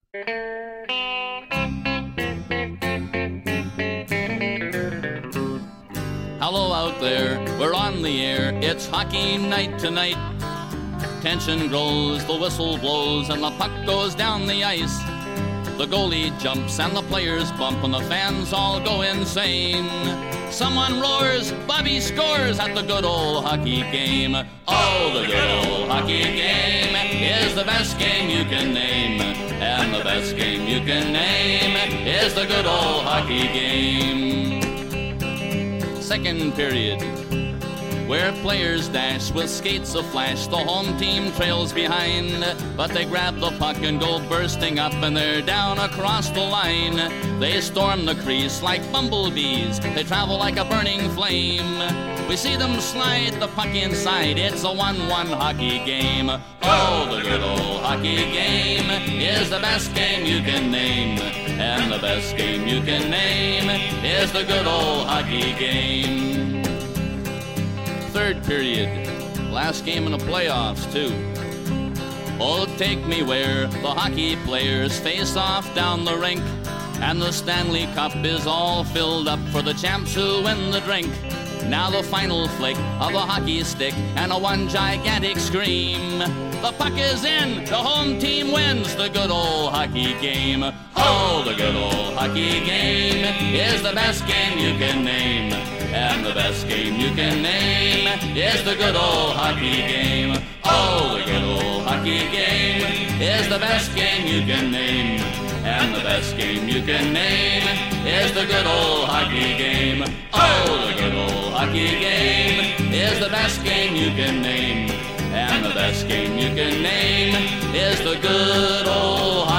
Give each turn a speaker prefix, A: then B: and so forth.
A: Hello out there, we're on the air, it's hockey night tonight. Tension grows, the whistle blows, and the puck goes down the ice. The goalie jumps and the players bump and the fans all go insane. Someone roars, Bobby scores at the good old hockey game. Oh, the good old hockey game is the best game you can name. And the best game you can name is the good old hockey game. Second period, where players dash with skates aflash. The home team trails behind, but they grab the puck and go bursting up, and they're down across the line. They storm the crease like bumblebees, they travel like a burning flame. We see them slide the puck inside, it's a 1-1 hockey game. Oh, the good old hockey game is the best game you can name. And the best game you can name is the good old hockey game. Third period, last game in the playoffs too. Oh, take me where the hockey players face off down the rink, and the Stanley Cup is all filled up for the champs who win the drink. Now the final flick of a hockey stick and a one gigantic scream. The puck is in, the home team wins the good old hockey game. Oh, the good old hockey game is the best game you can name. And the best game you can name is the good old hockey game. Oh, the good old hockey game is the best game you can name. And the best game you can name is the good old hockey game. Oh, the good old hockey game is the best game you can name. And the best game you can name is the good old hockey game.